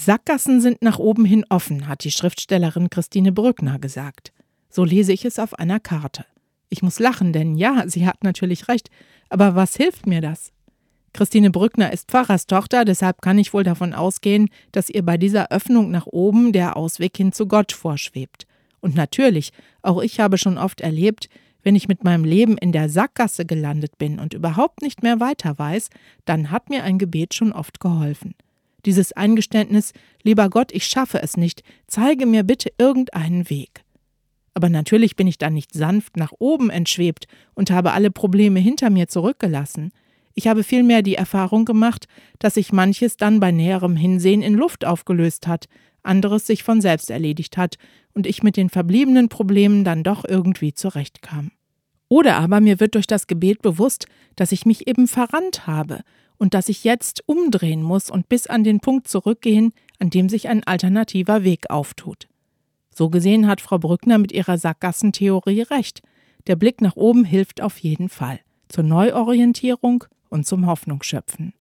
Sackgassen sind nach oben hin offen, hat die Schriftstellerin Christine Brückner gesagt. So lese ich es auf einer Karte. Ich muss lachen, denn ja, sie hat natürlich recht. Aber was hilft mir das? Christine Brückner ist Pfarrerstochter, deshalb kann ich wohl davon ausgehen, dass ihr bei dieser Öffnung nach oben der Ausweg hin zu Gott vorschwebt. Und natürlich, auch ich habe schon oft erlebt, wenn ich mit meinem Leben in der Sackgasse gelandet bin und überhaupt nicht mehr weiter weiß, dann hat mir ein Gebet schon oft geholfen. Dieses Eingeständnis, lieber Gott, ich schaffe es nicht, zeige mir bitte irgendeinen Weg. Aber natürlich bin ich dann nicht sanft nach oben entschwebt und habe alle Probleme hinter mir zurückgelassen. Ich habe vielmehr die Erfahrung gemacht, dass sich manches dann bei näherem Hinsehen in Luft aufgelöst hat, anderes sich von selbst erledigt hat und ich mit den verbliebenen Problemen dann doch irgendwie zurechtkam. Oder aber mir wird durch das Gebet bewusst, dass ich mich eben verrannt habe und dass ich jetzt umdrehen muss und bis an den Punkt zurückgehen, an dem sich ein alternativer Weg auftut. So gesehen hat Frau Brückner mit ihrer Sackgassentheorie recht. Der Blick nach oben hilft auf jeden Fall zur Neuorientierung und zum Hoffnungsschöpfen.